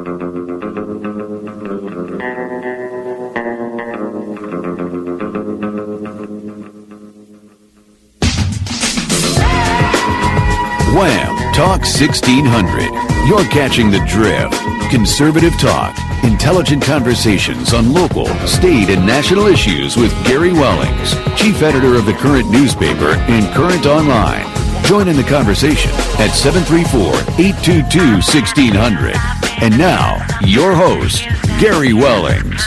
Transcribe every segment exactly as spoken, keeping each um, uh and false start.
Wham! Talk sixteen hundred. You're catching the drift. Conservative talk. Intelligent conversations on local, state, and national issues with Gary Wellings, chief editor of the Current newspaper and Current Online. Join in the conversation at seven three four, eight two two, one six zero zero. And now, your host, Gary Wellings.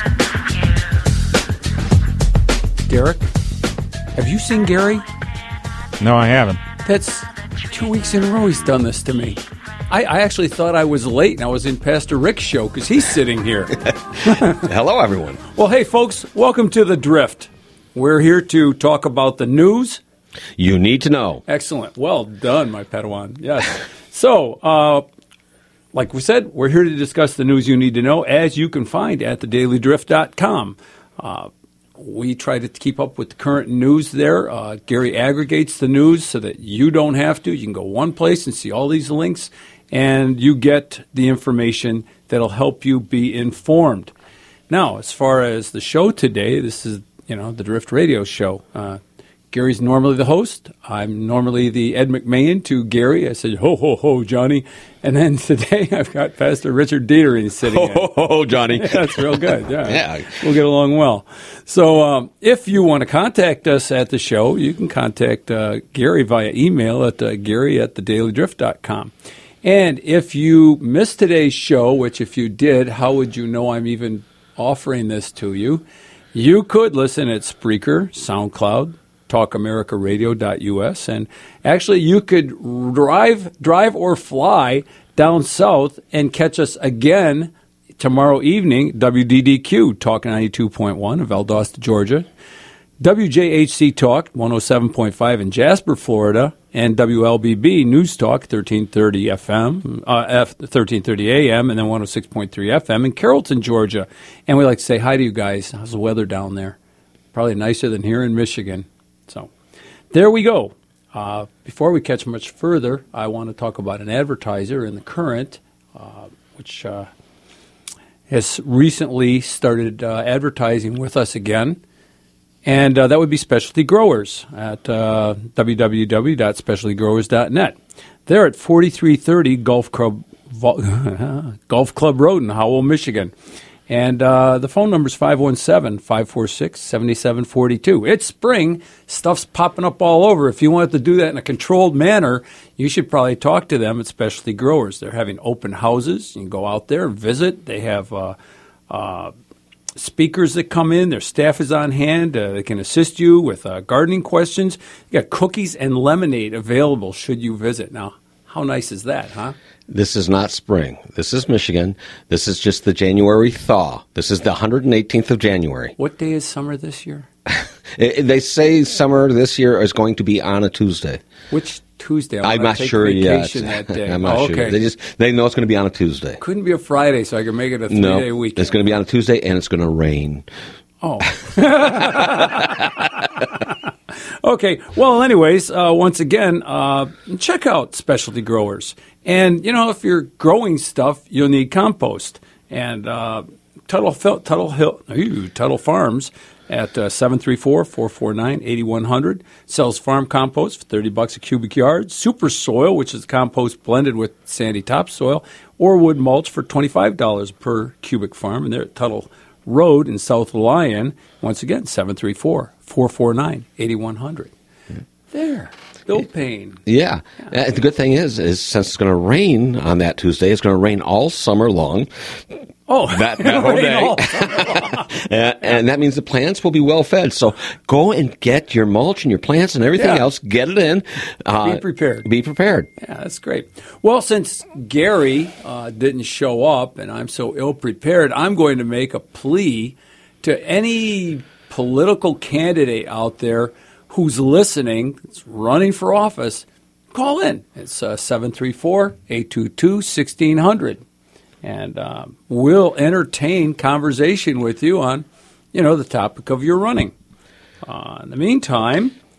Derek, have you seen Gary? No, I haven't. That's two weeks in a row he's done this to me. I, I actually thought I was late and I was in Pastor Rick's show because he's sitting here. Hello, everyone. Well, hey, folks, welcome to The Drift. We're here to talk about the news. You need to know. Excellent. Well done, my Padawan. Yes. So, uh, like we said, we're here to discuss the news you need to know, as you can find at the daily drift dot com. Uh, we try to keep up with the current news there. Uh, Gary aggregates the news so that you don't have to. You can go one place and see all these links, and you get the information that'll help you be informed. Now, as far as the show today, this is, you know, the Drift Radio Show. Uh, Gary's normally the host. I'm normally the Ed McMahon to Gary. I said, ho, ho, ho, Johnny. And then today I've got Pastor Richard Dietering sitting Ho, in. ho, ho, ho, Johnny. Yeah, that's real good. Yeah. Yeah. We'll get along well. So um, if you want to contact us at the show, you can contact uh, Gary via email at uh, gary at the daily drift dot com. And if you missed today's show, which if you did, how would you know I'm even offering this to you? You could listen at Spreaker, SoundCloud, talk america radio dot u s, and actually you could drive drive or fly down south and catch us again tomorrow evening, W D D Q, Talk ninety-two point one of Valdosta, Georgia, W J H C Talk one oh seven point five in Jasper, Florida, and W L B B News Talk thirteen thirty F M, uh, F thirteen thirty A M, and then one oh six point three F M in Carrollton, Georgia. And we like to say hi to you guys. How's the weather down there? Probably nicer than here in Michigan. So there we go. Uh, before we catch much further, I want to talk about an advertiser in the Current, uh, which uh, has recently started uh, advertising with us again. And uh, that would be Specialty Growers at uh, w w w dot specialty growers dot net. They're at forty-three thirty Golf Club, Golf Club Road in Howell, Michigan. And uh, the phone number is five one seven, five four six, seven seven four two. It's spring. Stuff's popping up all over. If you wanted to do that in a controlled manner, you should probably talk to them at Specialty Growers. They're having open houses. You can go out there and visit. They have uh, uh, speakers that come in. Their staff is on hand. Uh, they can assist you with uh, gardening questions. You got cookies and lemonade available should you visit. Now, how nice is that, huh? This is not spring. This is Michigan. This is just the January thaw. This is the one hundred eighteenth of January. What day is summer this year? They say summer this year is going to be on a Tuesday. Which Tuesday? I I'm not take sure yet. That day. I'm not oh, sure. Okay. They just they know it's going to be on a Tuesday. Couldn't be a Friday, so I could make it a three-day no, weekend. It's going to be on a Tuesday, and it's going to rain. Oh. Okay. Well, anyways, uh, once again, uh, check out Specialty Growers. And, you know, if you're growing stuff, you'll need compost. And uh, Tuttle, Tuttle, Hill, ooh, Tuttle Farms at uh, seven three four, four four nine, eight one zero zero sells farm compost for thirty bucks a cubic yard, super soil, which is compost blended with sandy topsoil, or wood mulch for twenty-five dollars per cubic farm. And they're at Tuttle Road in South Lyon. Once again, seven three four, four four nine, eight one zero zero. Yeah. There. Bill Payne. Yeah. yeah. The good thing is, is since it's going to rain on that Tuesday, it's going to rain all summer long. Oh, that, that whole day. and, and that means the plants will be well fed. So go and get your mulch and your plants and everything yeah. else. Get it in. Uh, be prepared. Be prepared. Yeah, that's great. Well, since Gary uh, didn't show up and I'm so ill-prepared, I'm going to make a plea to any political candidate out there who's listening, that's running for office. Call in. It's uh, seven three four, eight two two, one six zero zero. And uh, we'll entertain conversation with you on, you know, the topic of your running. Uh, in the meantime,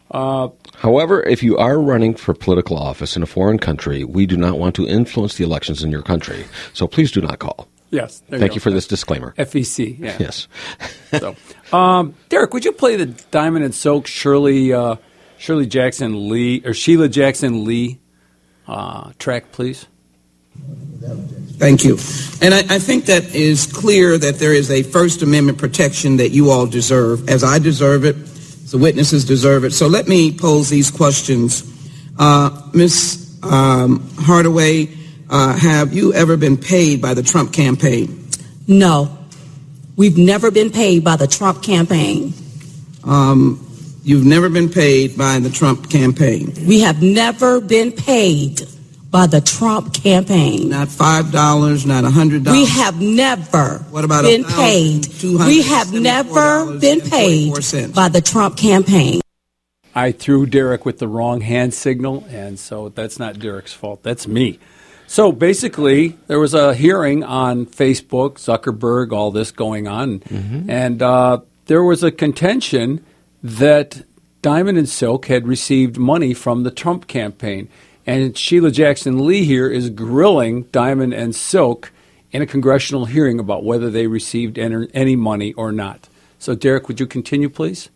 Uh, However, if you are running for political office in a foreign country, we do not want to influence the elections in your country. So please do not call. yes. there Thank go. you for this disclaimer. F E C, yeah. Yes. So, um, Derek, would you play the Diamond and Silk Shirley uh, Shirley Jackson Lee or Sheila Jackson Lee uh, track, please? Thank you. And I, I think that is clear that there is a First Amendment protection that you all deserve, as I deserve it, as the witnesses deserve it. So let me pose these questions. Uh, Miz Um, Hardaway, uh, have you ever been paid by the Trump campaign? No. We've never been paid by the Trump campaign. Um, you've never been paid by the Trump campaign? We have never been paid by the Trump campaign. Not five dollars, not one hundred dollars? We have never What about been one paid. thousand two hundred We have never been paid by the Trump campaign. I threw Derek with the wrong hand signal, and so that's not Derek's fault. That's me. So basically, there was a hearing on Facebook, Zuckerberg, all this going on, mm-hmm. and uh, there was a contention that Diamond and Silk had received money from the Trump campaign. And Sheila Jackson Lee here is grilling Diamond and Silk in a congressional hearing about whether they received any money or not. So, Derek, would you continue, please?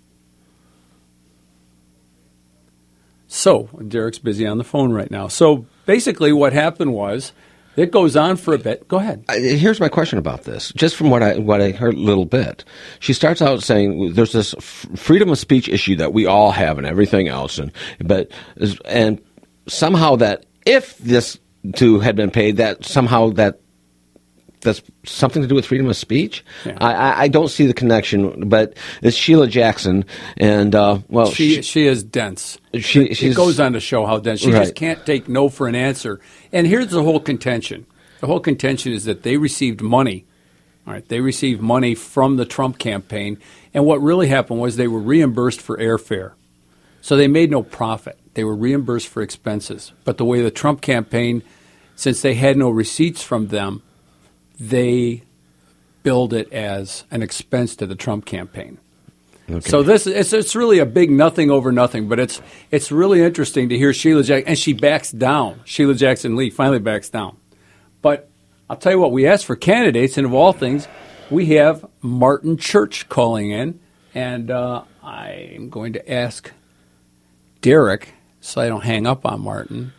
So, Derek's busy on the phone right now. So, basically what happened was, it goes on for a bit. Go ahead. Here's my question about this. Just from what I what I heard a little bit, she starts out saying there's this f- freedom of speech issue that we all have and everything else, and but and somehow that if this two had been paid, that somehow that that's something to do with freedom of speech. Yeah. I, I don't see the connection, but it's Sheila Jackson, and uh, well, she, she she is dense. She it goes on to show how dense she right. just can't take no for an answer. And here's the whole contention: the whole contention is that they received money. All right, they received money from the Trump campaign, and what really happened was they were reimbursed for airfare, so they made no profit. They were reimbursed for expenses. But the way the Trump campaign, since they had no receipts from them, they billed it as an expense to the Trump campaign. Okay. So this it's it's really a big nothing over nothing, but it's it's really interesting to hear Sheila Jackson, and she backs down. Sheila Jackson Lee finally backs down. But I'll tell you what, we asked for candidates, and of all things, we have Martin Church calling in, and uh, I'm going to ask Derek, so I don't hang up on Martin.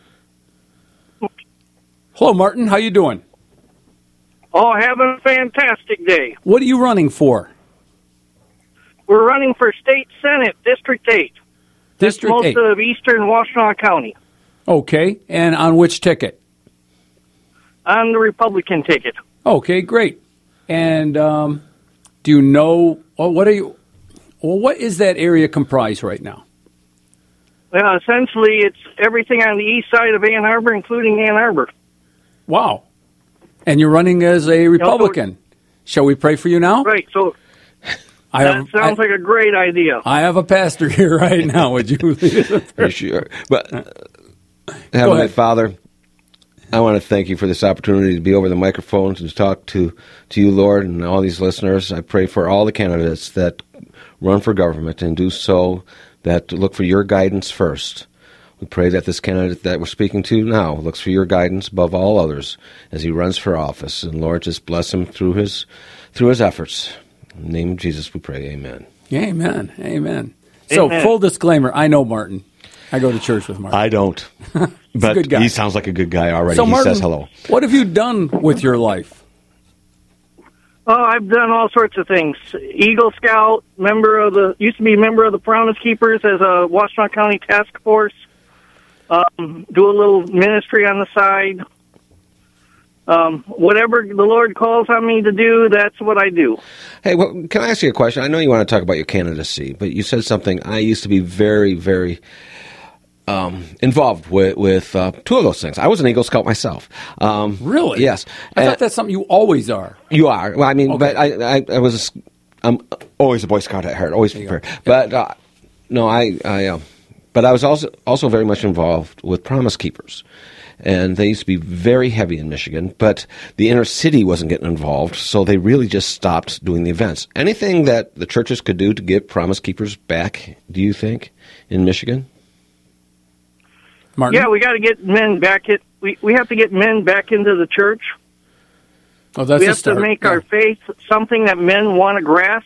Hello, Martin. How you doing? Oh, having a fantastic day. What are you running for? We're running for State Senate, District eight. District That's most eight. of eastern Washtenaw County. Okay. And on which ticket? On the Republican ticket. Okay, great. And um, do you know, well, what are you, well, what is that area comprised right now? Well, essentially, it's everything on the east side of Ann Arbor, including Ann Arbor. Wow. And you're running as a Republican. Shall we pray for you now? Right. So I that have, sounds I, like a great idea. I have a pastor here right now. Would you lead us in prayer? Sure. But, uh, Heavenly Father, I want to thank you for this opportunity to be over the microphones and to talk to, to you, Lord, and all these listeners. I pray for all the candidates that run for government and do so that look for your guidance first. We pray that this candidate that we're speaking to now looks for your guidance above all others as he runs for office. And Lord, just bless him through his through his efforts. In the name of Jesus, we pray. Amen. Amen. Amen. So, Amen. full disclaimer, I know Martin. I go to church with Martin. I don't. He's but a good guy. He sounds like a good guy already. So, he Martin, says hello. What have you done with your life? Oh, I've done all sorts of things. Eagle Scout, member of the used to be member of the Promise Keepers as a Washtenaw County task force. Um, do a little ministry on the side. Um, whatever the Lord calls on me to do, that's what I do. Hey, well, can I ask you a question? I know you want to talk about your candidacy, but you said something. I used to be very, very um, involved with, with uh, two of those things. I was an Eagle Scout myself. Um, Really? Yes. I Uh, thought that's something you always are. You are. Well, I mean, Okay. but I, I, I was. I'm always a Boy Scout at heart. Always prepared. But uh, no, I, I. Uh, but I was also also very much involved with Promise Keepers, and they used to be very heavy in Michigan, but the inner city wasn't getting involved, so they really just stopped doing the events. Anything that the churches could do to get Promise Keepers back, do you think, in Michigan? Martin? Yeah, we got to get men back. It we we have to get men back into the church. Oh, that's we a have start. to make yeah. our faith something that men want to grasp,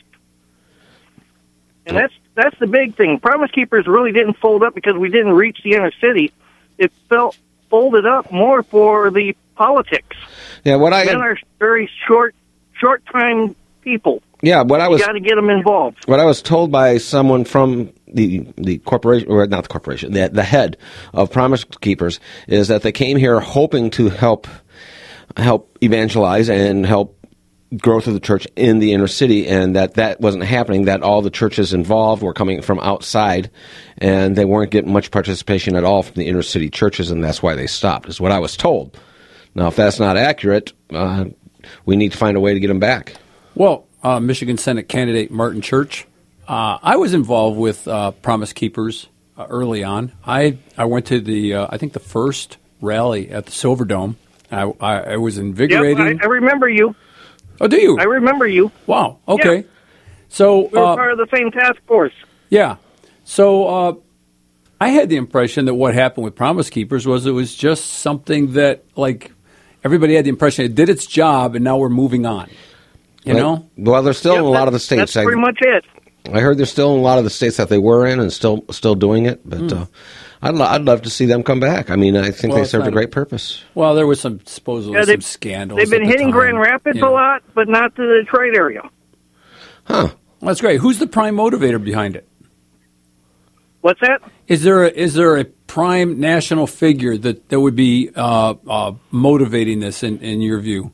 and that's that's the big thing. Promise Keepers really didn't fold up because we didn't reach the inner city. It felt folded up more for the politics. Yeah, what I men are very short short time people. Yeah, what I was got to get them involved. What I was told by someone from the the corporation, or not the corporation, the, the head of Promise Keepers, is that they came here hoping to help help evangelize and help growth of the church in the inner city, and that that wasn't happening, that all the churches involved were coming from outside, and they weren't getting much participation at all from the inner city churches, and that's why they stopped, is what I was told. Now, if that's not accurate, uh, we need to find a way to get them back. Well, uh, Michigan Senate candidate Martin Church, uh, I was involved with uh, Promise Keepers uh, early on. I, I went to the, uh, I think the first rally at the Silver Dome. I, I, I was invigorating. Yep, I, I remember you. Oh, do you? I remember you. Wow. Okay. Yeah. So we were uh, part of the same task force. Yeah. So uh, I had the impression that what happened with Promise Keepers was it was just something that, like, everybody had the impression it did its job, and now we're moving on. You well, know? Well, they're still Yep, in a lot of the states. That's pretty I, much it. I heard they're still in a lot of the states that they were in and still still doing it, but mm. uh, I'd, lo- I'd love to see them come back. I mean, I think well, they served a great purpose. Well, there was some supposedly yeah, some scandals. They've been at the hitting time, Grand Rapids you know. a lot, but not the Detroit area. Huh. Well, that's great. Who's the prime motivator behind it? What's that? Is there a, is there a prime national figure that, that would be uh, uh, motivating this in, in your view?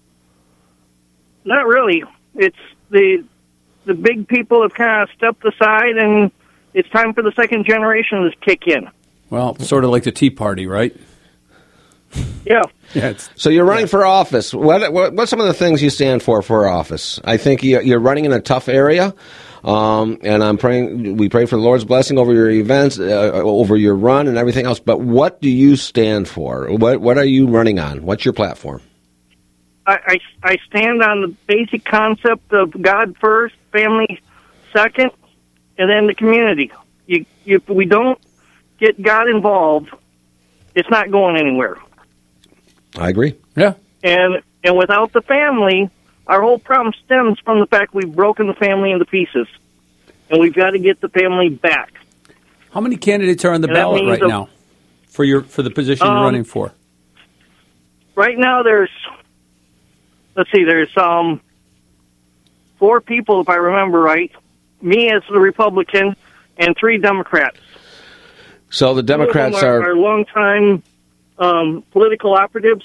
Not really. It's the the big people have kind of stepped aside, and it's time for the second generation to kick in. Well, sort of like the Tea Party, right? Yeah. Yeah. It's, so you're running yeah. for office. What, what what's some of the things you stand for for office? I think you're running in a tough area, um, and I'm praying. We pray for the Lord's blessing over your events, uh, over your run, and everything else. But what do you stand for? What what are you running on? What's your platform? I, I, I stand on the basic concept of God first, family second, and then the community. You, if we don't get God involved, it's not going anywhere. I agree. Yeah. And and without the family, our whole problem stems from the fact we've broken the family into pieces, and we've got to get the family back. How many candidates are on the and ballot right a, now for your for the position um, you're running for? Right now, there's let's see, there's um four people, if I remember right. Me as the Republican, and three Democrats. So the Democrats are, are are longtime um, political operatives.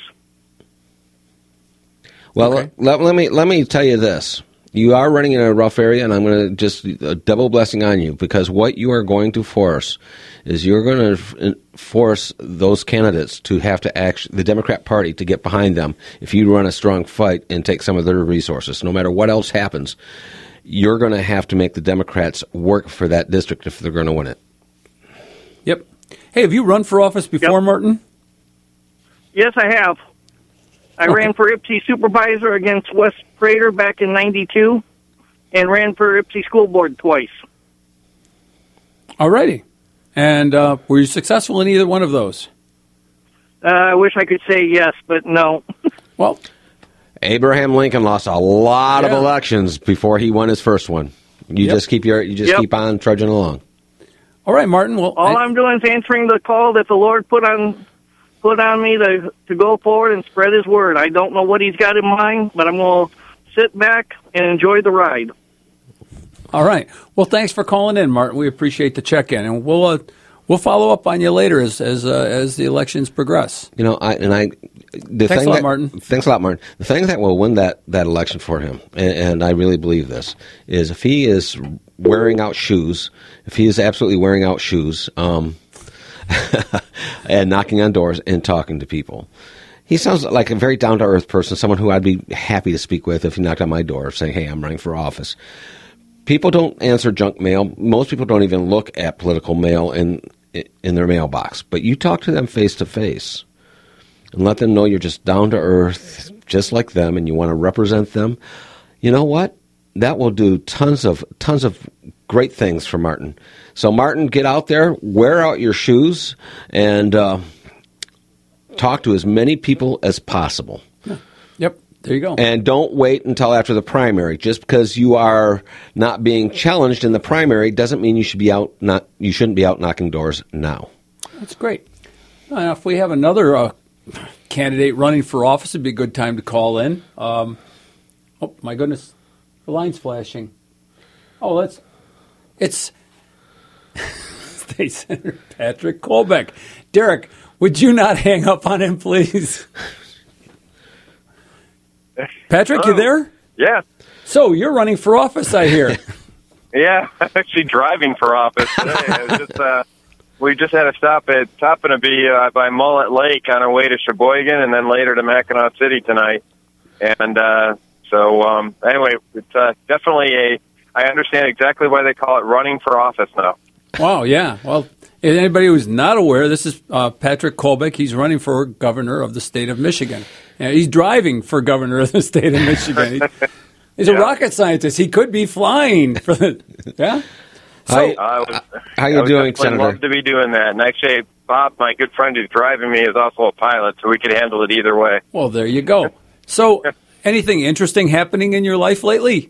Well, okay. let, let me let me tell you this. You are running in a rough area, and I'm going to just a double blessing on you, because what you are going to force is you're going to force those candidates to have to act, the Democrat Party to get behind them if you run a strong fight and take some of their resources. No matter what else happens, you're going to have to make the Democrats work for that district if they're going to win it. Yep. Hey, have you run for office before, Yep. Martin? Yes, I have. I Okay. ran for I P S I supervisor against West Prater back in ninety-two, and ran for I P S I school board twice. All righty. And uh, were you successful in either one of those? Uh, I wish I could say yes, but no. Well, Abraham Lincoln lost a lot Yeah. of elections before he won his first one. You Yep. just keep your you just Yep. keep on trudging along. all right, Martin. Well, All I- I'm doing is answering the call that the Lord put on put on me to to go forward and spread His word. I don't know what He's got in mind, but I'm going to sit back and enjoy the ride. all right. Well, thanks for calling in, Martin. We appreciate the check-in, and we'll uh, we'll follow up on you later as as uh, as the elections progress. You know, I and I. The Thanks thing a lot, that, Martin. Thanks a lot, Martin. The thing that will win that, that election for him, and, and I really believe this, is if he is wearing out shoes, if he is absolutely wearing out shoes, um, and knocking on doors and talking to people. He sounds like a very down-to-earth person, someone who I'd be happy to speak with if he knocked on my door saying, hey, I'm running for office. People don't answer junk mail. Most people don't even look at political mail in in their mailbox. But you talk to them face-to-face. and let them know you're just down to earth, just like them, and you want to represent them, you know what? That will do tons of tons of great things for Martin. So, Martin, get out there, wear out your shoes, and uh, talk to as many people as possible. Yeah. Yep, there you go. And don't wait until after the primary. Just because you are not being challenged in the primary doesn't mean you should be out. Not you shouldn't be out knocking doors now. That's great. Well, if we have another uh, candidate running for office, it'd be a good time to call in. Um, oh my goodness, the line's flashing. Oh, that's it's State Senator Patrick Kolbeck. Derek, would you not hang up on him, please? Patrick, oh, you there? Yeah. So you're running for office, I hear. Yeah, I'm actually driving for office today. I was just, uh, we just had a stop at Toppinabee uh, by Mullet Lake on our way to Sheboygan, and then later to Mackinac City tonight. And uh, so, um, anyway, it's uh, definitely a. I understand exactly why they call it running for office now. Wow, yeah. Well, if anybody who's not aware, this is uh, Patrick Kolbeck. He's running for governor of the state of Michigan. And he's driving for governor of the state of Michigan. He, he's yeah. a rocket scientist. He could be flying for the yeah. So, I, I was, how you I would doing, Senator? Love to be doing that. And actually, Bob, my good friend who's driving me, is also a pilot, so we could handle it either way. Well, there you go. So, anything interesting happening in your life lately?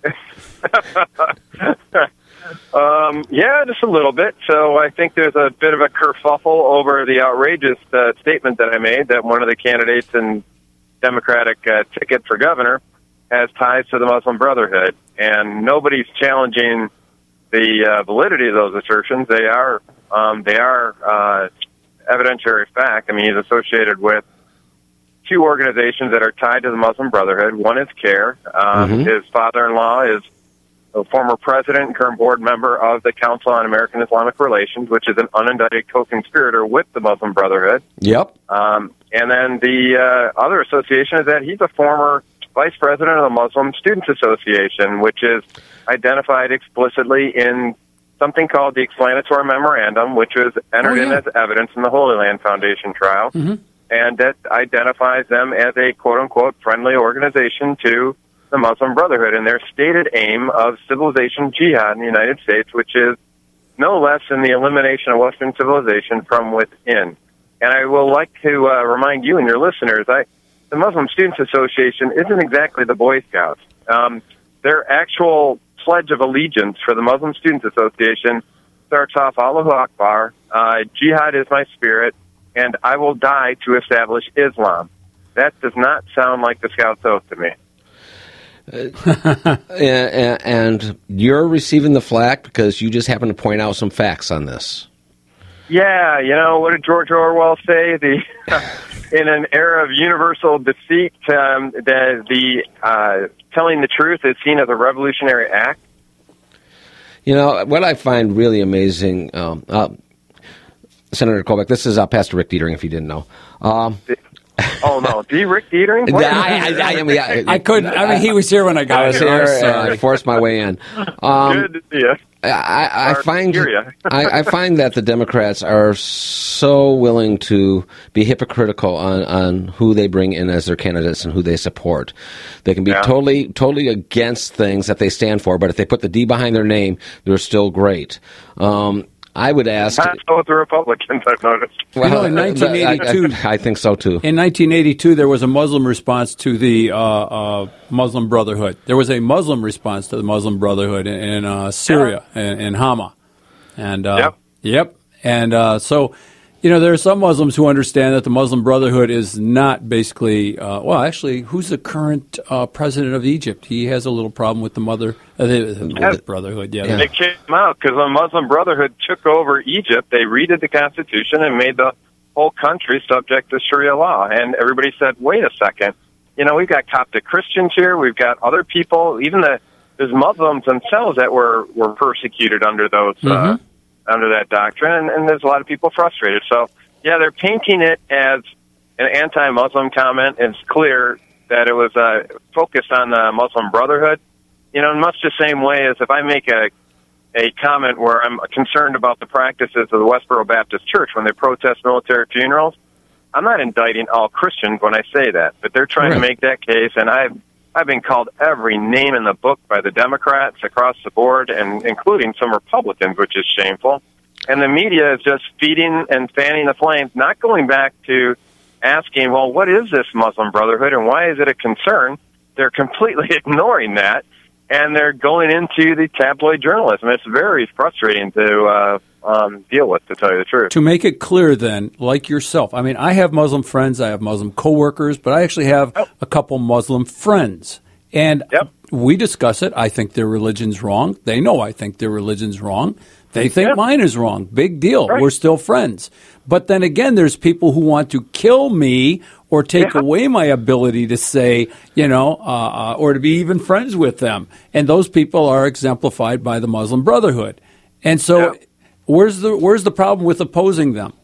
um, yeah, just a little bit. So I think there's a bit of a kerfuffle over the outrageous uh, statement that I made that one of the candidates in Democratic uh, ticket for governor has ties to the Muslim Brotherhood, and nobody's challenging the uh, validity of those assertions. They are um, they are uh, evidentiary fact. I mean, he's associated with two organizations that are tied to the Muslim Brotherhood. One is CARE. Um, mm-hmm. His father-in-law is a former president and current board member of the Council on American Islamic Relations, which is an unindicted co-conspirator with the Muslim Brotherhood. Yep. Um, and then the uh, other association is that he's a former vice president of the Muslim Students Association, which is identified explicitly in something called the Explanatory Memorandum, which was entered oh, yeah. in as evidence in the Holy Land Foundation trial. Mm-hmm. And that identifies them as a quote-unquote friendly organization to the Muslim Brotherhood and their stated aim of civilization jihad in the United States, which is no less than the elimination of Western civilization from within. And I will like to uh, remind you and your listeners, I, the Muslim Students Association isn't exactly the Boy Scouts. Um, their actual pledge of allegiance for the Muslim Students Association starts off, Allahu Akbar, uh, jihad is my spirit, and I will die to establish Islam. That does not sound like the Scouts Oath to me. Uh, and, and you're receiving the flack because you just happen to point out some facts on this. Yeah, you know, what did George Orwell say? The in an era of universal deceit, um, the, the uh, telling the truth is seen as a revolutionary act. You know, what I find really amazing, um, uh, Senator Kolbeck, this is uh, Pastor Rick Dietering, if you didn't know. Um, oh, no. D. Rick Dietering? I, I, I, I, mean, I, I couldn't. I mean, he was here when I got I was here. here and I forced my way in. Um, Good to see you. I, I find I, I find that the Democrats are so willing to be hypocritical on, on who they bring in as their candidates and who they support. They can be yeah. totally totally against things that they stand for, but if they put the D behind their name, they're still great. Um, I would ask. Not so with the Republicans, I've noticed. Well, you know, in nineteen eighty-two, I, I, I think so too. In nineteen eighty-two, there was a Muslim response to the uh, uh, Muslim Brotherhood. There was a Muslim response to the Muslim Brotherhood in, in uh, Syria, yeah. in, in Hama, and uh, yep, yep, and uh, so. You know, there are some Muslims who understand that the Muslim Brotherhood is not basically, uh, well, actually, who's the current uh, president of Egypt? He has a little problem with the mother, uh, the, the yes. Brotherhood. Yeah, they kicked him out because the Muslim Brotherhood took over Egypt. They redid the Constitution and made the whole country subject to Sharia law. And everybody said, wait a second. You know, we've got Coptic Christians here. We've got other people, even the there's Muslims themselves that were, were persecuted under those mm-hmm. uh under that doctrine, and, and there's a lot of people frustrated. So, yeah, they're painting it as an anti-Muslim comment. It's clear that it was uh, focused on the Muslim Brotherhood. You know, in much the same way as if I make a a comment where I'm concerned about the practices of the Westboro Baptist Church when they protest military funerals, I'm not indicting all Christians when I say that, but they're trying right. to make that case, and I've I've been called every name in the book by the Democrats across the board, and including some Republicans, which is shameful. And the media is just feeding and fanning the flames, not going back to asking, well, what is this Muslim Brotherhood and why is it a concern? They're completely ignoring that, and they're going into the tabloid journalism. It's very frustrating to uh, um, deal with, to tell you the truth. To make it clear then, like yourself, I mean, I have Muslim friends, I have Muslim coworkers, but I actually have oh. a couple Muslim friends. And yep. we discuss it. I think their religion's wrong. They know I think their religion's wrong. They think yep. mine is wrong. Big deal. Right. We're still friends. But then again, there's people who want to kill me or take yeah. away my ability to say, you know, uh, or to be even friends with them. And those people are exemplified by the Muslim Brotherhood. And so, yeah. where's the where's the problem with opposing them?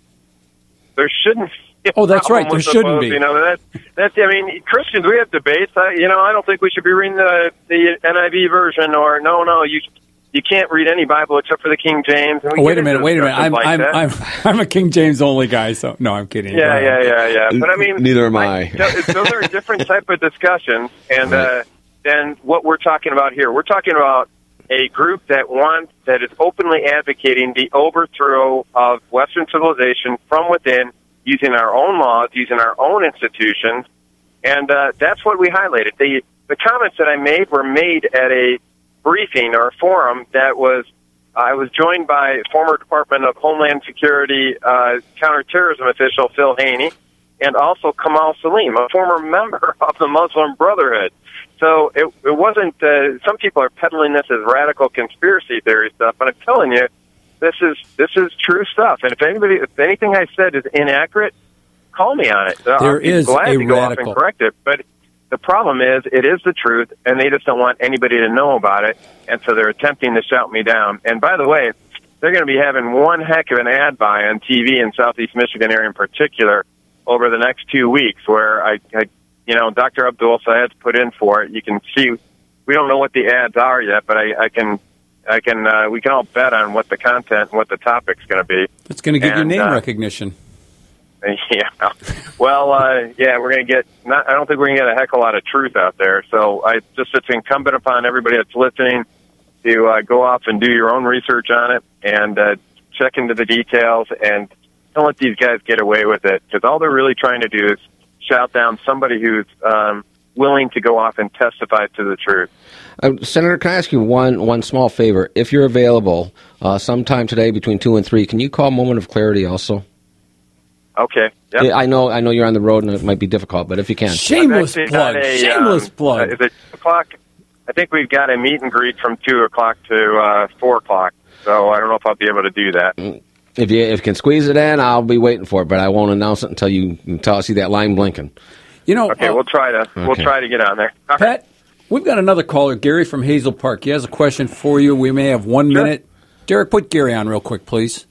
There shouldn't. be a Oh, that's right. problem There with shouldn't opposing. be. You know, that, that's. I mean, Christians, we have debates. I, you know, I don't think we should be reading the the N I V version, or no, no, you. You can't read any Bible except for the King James. And we oh, wait a minute, wait a minute. I'm like I'm, I'm I'm a King James only guy, so no, I'm kidding. Yeah, yeah, yeah, yeah. But I mean, neither am I. I. Those are a different type of discussions, and right. uh, than what we're talking about here. We're talking about a group that wants that is openly advocating the overthrow of Western civilization from within, using our own laws, using our own institutions, and uh, that's what we highlighted. The the comments that I made were made at a briefing or a forum that was, I was joined by former Department of Homeland Security uh, counterterrorism official Phil Haney, and also Kamal Salim, a former member of the Muslim Brotherhood. So it, it wasn't, uh, some people are peddling this as radical conspiracy theory stuff, but I'm telling you, this is this is true stuff. And if anybody, if anything I said is inaccurate, call me on it. There I'll be is glad a to go radical. off and correct it. But the problem is, it is the truth, and they just don't want anybody to know about it, and so they're attempting to shout me down. And by the way, they're going to be having one heck of an ad buy on T V in Southeast Michigan area in particular over the next two weeks, where I, I you know, Doctor Abdul Sayed's put in for it. You can see, we don't know what the ads are yet, but I, I can, I can, uh, we can all bet on what the content and what the topic's going to be. It's going to give and, you name uh, recognition. Yeah. Well, uh, yeah, we're going to get, not, I don't think we're going to get a heck of a lot of truth out there. So I just, it's incumbent upon everybody that's listening to uh, go off and do your own research on it and uh, check into the details, and don't let these guys get away with it, because all they're really trying to do is shout down somebody who's um, willing to go off and testify to the truth. Uh, Senator, can I ask you one one small favor? If you're available uh, sometime today between two and three, can you call Moment of Clarity also? Okay. Yep. Yeah, I know I know you're on the road and it might be difficult, but if you can. Shameless plug. A, Shameless um, plug. Uh, is it two o'clock? I think we've got a meet and greet from two o'clock to uh, four o'clock, so I don't know if I'll be able to do that. If you if you can squeeze it in, I'll be waiting for it, but I won't announce it until you until I see that line blinking. You know, okay, uh, we'll try to okay. we'll try to get on there. All Pat, right. we've got another caller, Gary from Hazel Park. He has a question for you. We may have one Sure. minute. Derek, put Gary on real quick, please.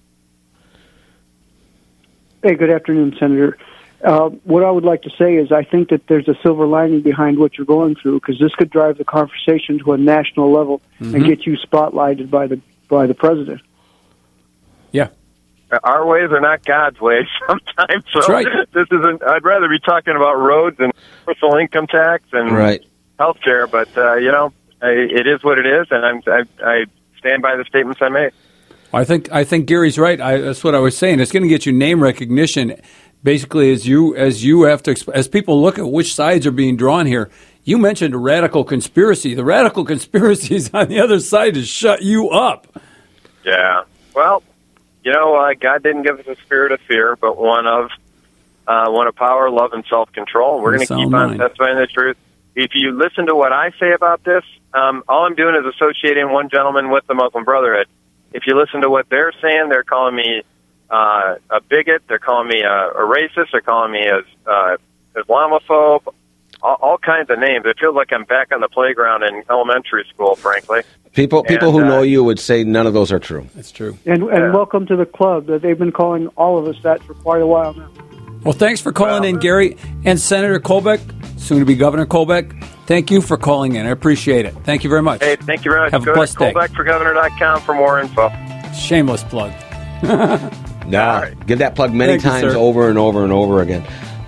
Hey, good afternoon, Senator. Uh, what I would like to say is I think that there's a silver lining behind what you're going through, because this could drive the conversation to a national level mm-hmm. and get you spotlighted by the by the president. Yeah. Our ways are not God's ways sometimes. So That's right. This isn't. I'd rather be talking about roads and personal income tax and right. health care, but uh, you know, I, it is what it is, and I'm, I, I stand by the statements I made. I think I think Gary's right. I, that's what I was saying. It's going to get you name recognition. Basically, as you as you have to as people look at which sides are being drawn here. You mentioned a radical conspiracy. The radical conspiracy is on the other side to shut you up. Yeah. Well, you know, uh, God didn't give us a spirit of fear, but one of uh, one of power, love, and self control. We're going to keep on testifying the truth. If you listen to what I say about this, um, all I'm doing is associating one gentleman with the Muslim Brotherhood. If you listen to what they're saying, they're calling me uh, a bigot. They're calling me a, a racist. They're calling me a uh, Islamophobe. All, all kinds of names. It feels like I'm back on the playground in elementary school, frankly. People people and, who uh, know you would say none of those are true. That's true. And, and Yeah. welcome to the club. That they've been calling all of us that for quite a while now. Well, thanks for calling Well, in, Gary. And Senator Colbeck, soon to be Governor Colbeck, thank you for calling in. I appreciate it. Thank you very much. Hey, thank you very much. Have a Go blessed to day. Colbeck for Governor dot com for more info. Shameless plug. Yeah, right. Give that plug many Thank times you, over and over and over again.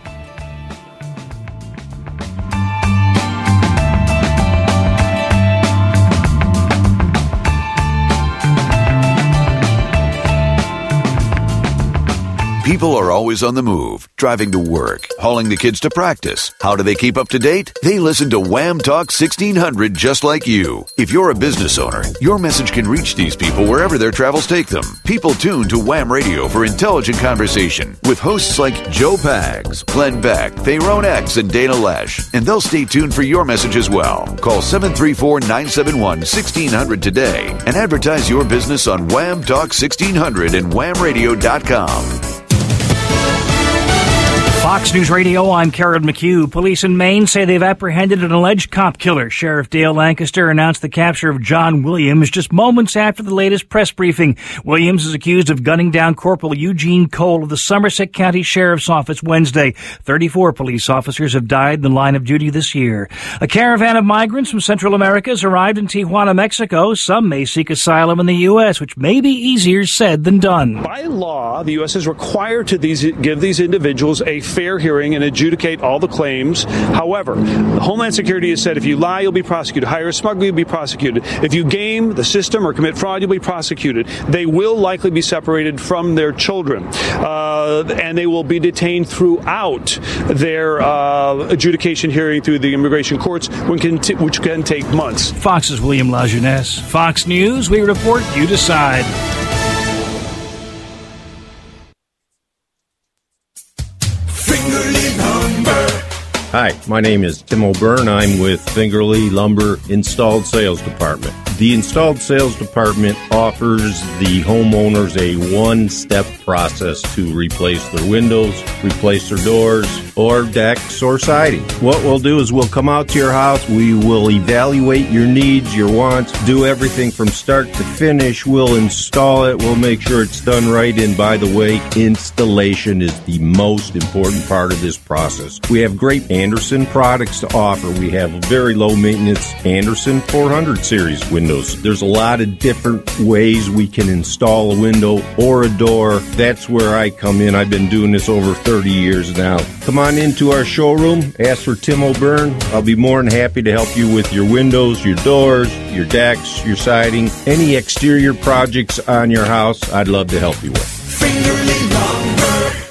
People are always on the move, driving to work, hauling the kids to practice. How do they keep up to date? They listen to Wham Talk sixteen hundred just like you. If you're a business owner, your message can reach these people wherever their travels take them. People tune to Wham Radio for intelligent conversation with hosts like Joe Pags, Glenn Beck, Tyrone X, and Dana Lesh. And they'll stay tuned for your message as well. Call seven three four, nine seven one, one six zero zero today and advertise your business on Wham Talk sixteen hundred and wham radio dot com. Fox News Radio, I'm Karen McHugh. Police in Maine say they've apprehended an alleged cop killer. Sheriff Dale Lancaster announced the capture of John Williams just moments after the latest press briefing. Williams is accused of gunning down Corporal Eugene Cole of the Somerset County Sheriff's Office Wednesday. thirty-four police officers have died in the line of duty this year. A caravan of migrants from Central America has arrived in Tijuana, Mexico. Some may seek asylum in the U S, which may be easier said than done. By law, the U S is required to these, give these individuals a fair hearing and adjudicate all the claims. However, Homeland Security has said if you lie, you'll be prosecuted. Hire a smuggler, you'll be prosecuted. If you game the system or commit fraud, you'll be prosecuted. They will likely be separated from their children, uh, and they will be detained throughout their uh, adjudication hearing through the immigration courts, which can, t- which can take months. Fox's William LaJeunesse. Fox News, we report, you decide. Hi, my name is Tim O'Byrne. I'm with Fingerly Lumber Installed Sales Department. The Installed Sales Department offers the homeowners a one-step process to replace their windows, replace their doors, or decks or siding. What we'll do is we'll come out to your house, we will evaluate your needs, your wants, do everything from start to finish. We'll install it, we'll make sure it's done right, and by the way, installation is the most important part of this process. We have great Andersen products to offer. We have very low maintenance Andersen four hundred series windows. There's a lot of different ways we can install a window or a door. That's where I come in. I've been doing this over thirty years now. Come on into our showroom, ask for Tim O'Byrne. I'll be more than happy to help you with your windows, your doors, your decks, your siding, any exterior projects on your house, I'd love to help you with. Fingerly Lumber.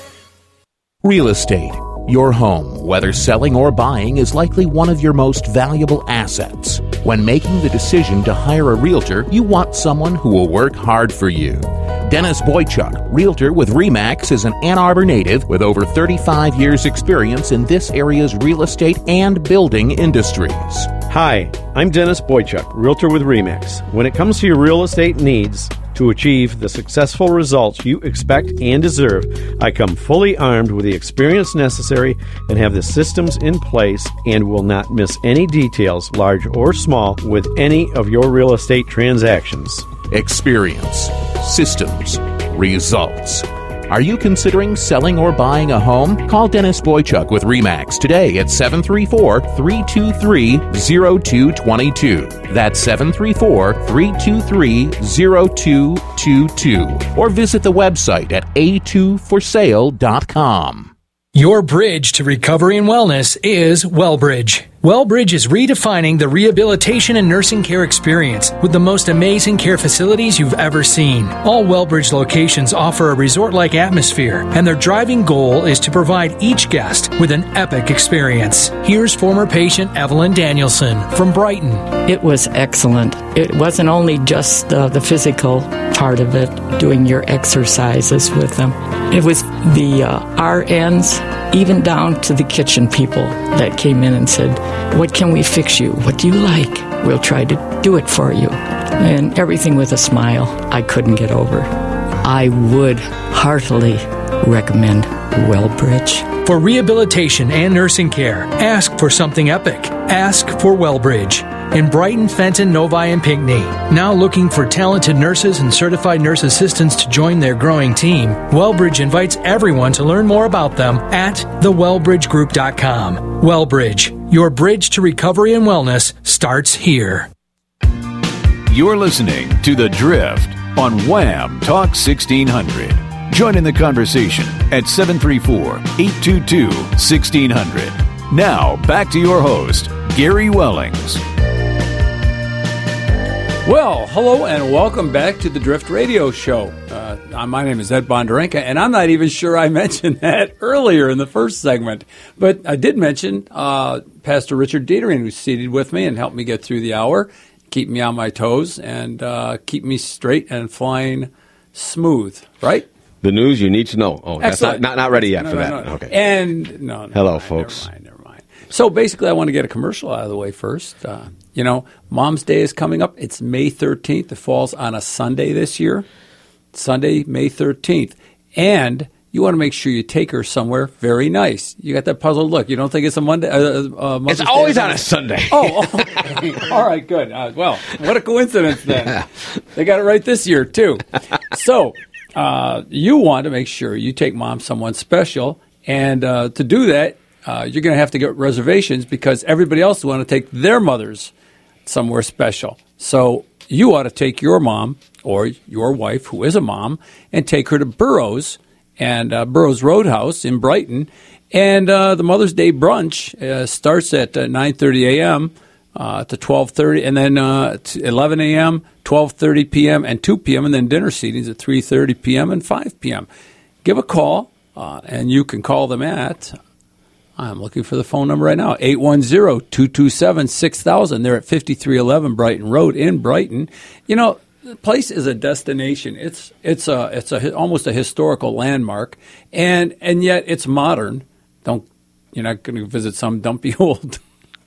Real estate. Your home, whether selling or buying, is likely one of your most valuable assets. When making the decision to hire a realtor, you want someone who will work hard for you. Dennis Boychuk, realtor with RE/MAX, is an Ann Arbor native with over thirty-five years experience in this area's real estate and building industries. Hi, I'm Dennis Boychuk, realtor with RE/MAX. When it comes to your real estate needs, to achieve the successful results you expect and deserve, I come fully armed with the experience necessary and have the systems in place and will not miss any details, large or small, with any of your real estate transactions. Experience, systems, results. Are you considering selling or buying a home? Call Dennis Boychuk with RE/MAX today at seven three four, three two three, zero two two two. That's seven three four, three two three, zero two two two. Or visit the website at a two for sale dot com. Your bridge to recovery and wellness is WellBridge. WellBridge is redefining the rehabilitation and nursing care experience with the most amazing care facilities you've ever seen. All WellBridge locations offer a resort-like atmosphere, and their driving goal is to provide each guest with an epic experience. Here's former patient Evelyn Danielson from Brighton. It was excellent. It wasn't only just uh, the physical part of it, doing your exercises with them. It was the uh, R Ns, even down to the kitchen people that came in and said, "What can we fix you? What do you like? We'll try to do it for you." And everything with a smile. I couldn't get over. I would heartily recommend WellBridge. For rehabilitation and nursing care, ask for something epic. Ask for WellBridge. In Brighton, Fenton, Novi, and Pinckney. Now looking for talented nurses and certified nurse assistants to join their growing team, WellBridge invites everyone to learn more about them at the well bridge group dot com. WellBridge, your bridge to recovery and wellness starts here. You're listening to The Drift on Wham Talk sixteen hundred. Join in the conversation at seven three four, eight two two, one six zero zero. Now, back to your host, Gary Wellings. Well, hello and welcome back to the Drift Radio Show. Uh, my name is Ed Bondarenka, and I'm not even sure I mentioned that earlier in the first segment. But I did mention uh, Pastor Richard Dietering, who's seated with me and helped me get through the hour, keep me on my toes, and uh, keep me straight and flying smooth, right? The news you need to know. Oh, that's Excellent. not, not not ready yet no, for no, that. No. Okay. And no, no hello, mind, folks. Never mind, never mind. So basically, I want to get a commercial out of the way first. Uh, you know, Mom's Day is coming up. It's May thirteenth. It falls on a Sunday this year. Sunday, May thirteenth, and you want to make sure you take her somewhere very nice. You got that puzzled look. You don't think it's a Monday? Uh, uh, Mother's it's always Day on a Sunday. Oh, okay. All right, good. Uh, well, what a coincidence then. Yeah. They got it right this year too. So. Uh, you want to make sure you take Mom someone special, and uh, to do that, uh, you're going to have to get reservations because everybody else want to take their mothers somewhere special. So you ought to take your mom or your wife, who is a mom, and take her to Burroughs and uh, Burroughs Roadhouse in Brighton. And uh, the Mother's Day brunch uh, starts at uh, nine thirty a.m. Uh, to twelve thirty, and then uh, eleven a.m., twelve thirty p.m., and two p.m., and then dinner seatings at three thirty p.m. and five p.m. Give a call, uh, and you can call them at, I'm looking for the phone number right now, eight one zero, two two seven, six thousand. They're at fifty-three eleven Brighton Road in Brighton. You know, the place is a destination. It's it's a it's a almost a historical landmark, and and yet it's modern. Don't you're not going to visit some dumpy old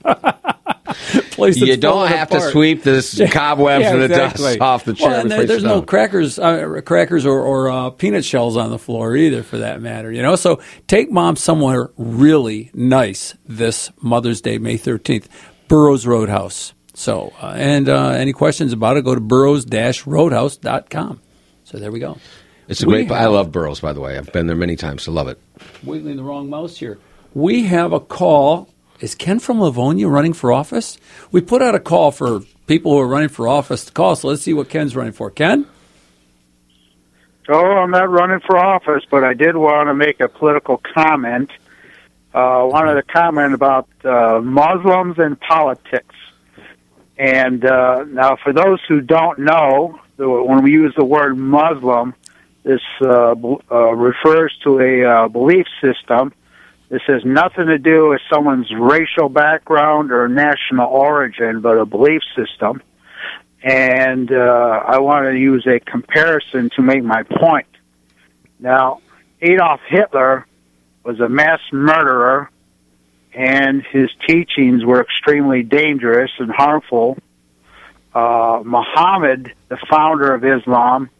place. You don't have apart. to sweep this cobwebs yeah, and the exactly. dust off the chair. Well, and there, there's no crackers, uh, crackers or, or uh, peanut shells on the floor either, for that matter. You know, so take Mom somewhere really nice this Mother's Day, May thirteenth, Burroughs Roadhouse. So, uh, and uh, any questions about it, go to burroughs dash roadhouse dot com. So there we go. It's a we great. Have, I love Burroughs, by the way. I've been there many times. I love it. Wiggling the wrong mouse here. We have a call. Is Ken from Livonia running for office? We put out a call for people who are running for office to call, so let's see what Ken's running for. Ken? Oh, I'm not running for office, but I did want to make a political comment. Uh, I wanted to comment about uh, Muslims and politics. And uh, now, for those who don't know, when we use the word Muslim, this uh, uh, refers to a uh, belief system. This has nothing to do with someone's racial background or national origin, but a belief system. And uh, I want to use a comparison to make my point. Now, Adolf Hitler was a mass murderer, and his teachings were extremely dangerous and harmful. Uh, Muhammad, the founder of Islam,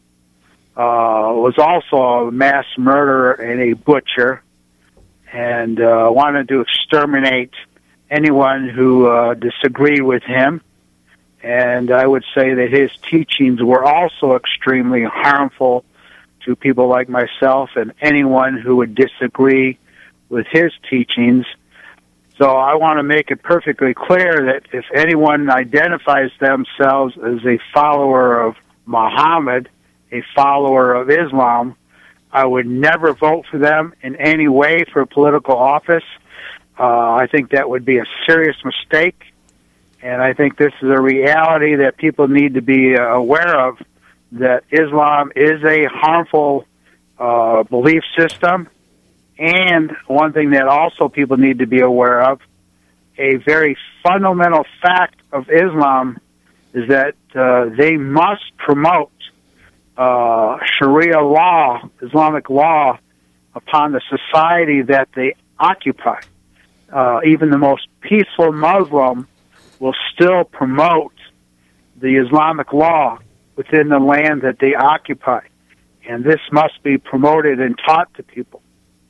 uh, was also a mass murderer and a butcher, and uh, wanted to exterminate anyone who uh, disagreed with him. And I would say that his teachings were also extremely harmful to people like myself and anyone who would disagree with his teachings. So I want to make it perfectly clear that if anyone identifies themselves as a follower of Muhammad, a follower of Islam, I would never vote for them in any way for political office. Uh, I think that would be a serious mistake, and I think this is a reality that people need to be uh, aware of, that Islam is a harmful uh, belief system. And one thing that also people need to be aware of, a very fundamental fact of Islam is that uh, they must promote uh, Sharia law, Islamic law, upon the society that they occupy. Uh, even the most peaceful Muslim will still promote the Islamic law within the land that they occupy. And this must be promoted and taught to people.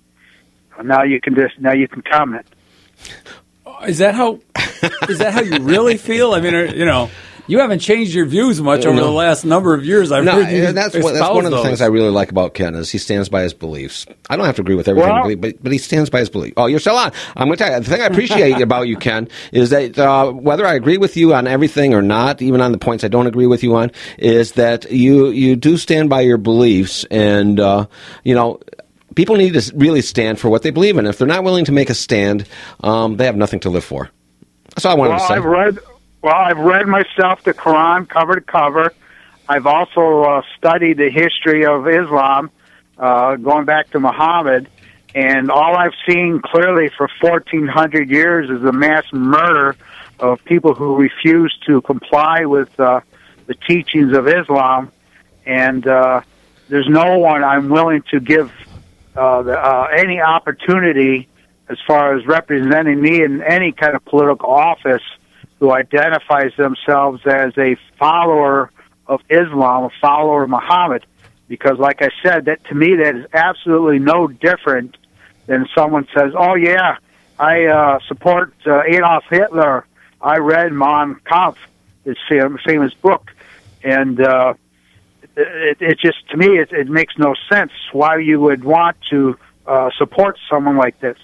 Now you can just now you can comment. Is that how? Is that how you really feel? I mean, you know, You haven't changed your views much over No. the last number of years. I've no, heard you that's one, that's espouse one of the those. things I really like about Ken is he stands by his beliefs. I don't have to agree with everything, Well- he believes, but but he stands by his belief. Oh, you're still on. I'm going to tell you the thing I appreciate about you, Ken, is that uh, whether I agree with you on everything or not, even on the points I don't agree with you on, is that you you do stand by your beliefs, and uh, you know. People need to really stand for what they believe in. If they're not willing to make a stand, um, they have nothing to live for. That's all I wanted well, to say. I've read, well, I've read myself the Quran cover to cover. I've also uh, studied the history of Islam, uh, going back to Muhammad, and all I've seen clearly for fourteen hundred years is the mass murder of people who refuse to comply with uh, the teachings of Islam, and uh, there's no one I'm willing to give uh, the, uh, any opportunity as far as representing me in any kind of political office who identifies themselves as a follower of Islam, a follower of Muhammad. Because like I said, that to me that is absolutely no different than someone says, oh yeah, I uh, support uh, Adolf Hitler. I read Mein Kampf, his fam- famous book. And uh, it, it just, to me, it, it makes no sense why you would want to uh, support someone like this.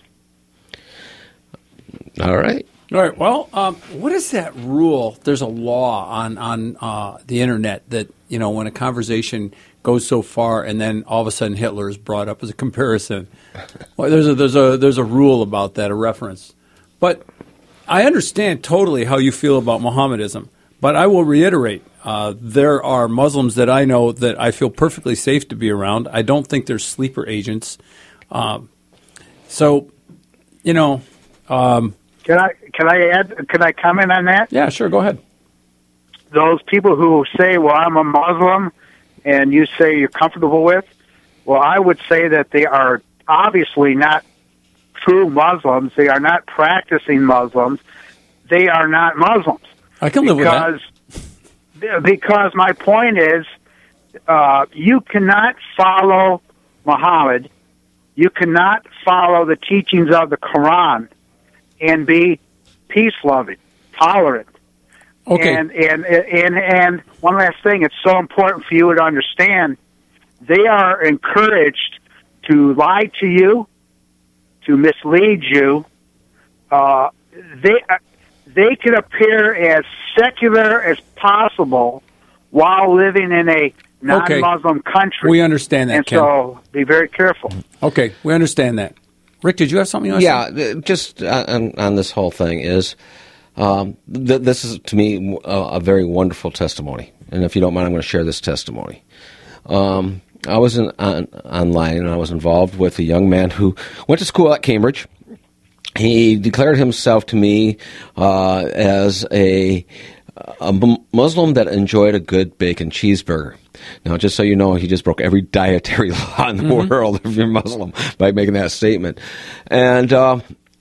All right. All right. Well, um, what is that rule? There's a law on on uh, the internet that, you know, when a conversation goes so far and then all of a sudden Hitler is brought up as a comparison. Well, there's a there's a there's a rule about that, a reference. But I understand totally how you feel about Mohammedanism. But I will reiterate, uh, there are Muslims that I know that I feel perfectly safe to be around. I don't think they're sleeper agents. Um, so, you know. Um, Can I can I add? Can I comment on that? Yeah, sure. Go ahead. Those people who say, "Well, I'm a Muslim," and you say you're comfortable with, well, I would say that they are obviously not true Muslims. They are not practicing Muslims. They are not Muslims. I can live because, with that. Because my point is, uh, you cannot follow Muhammad. You cannot follow the teachings of the Quran and be peace-loving, tolerant. Okay. And, and and and one last thing, it's so important for you to understand, they are encouraged to lie to you, to mislead you. Uh, they they can appear as secular as possible while living in a non-Muslim okay. country. We understand that, and Ken. so be very careful. Okay, we understand that. Rick, did you have something you want to yeah, say? Yeah, just on, on this whole thing is, um, th- this is, to me, a, a very wonderful testimony. And if you don't mind, I'm going to share this testimony. Um, I was in, on, online, and I was involved with a young man who went to school at Cambridge. He declared himself to me uh, as a, a Muslim that enjoyed a good bacon cheeseburger. Now, just so you know, he just broke every dietary law in the mm-hmm. world if you're Muslim by making that statement. And uh,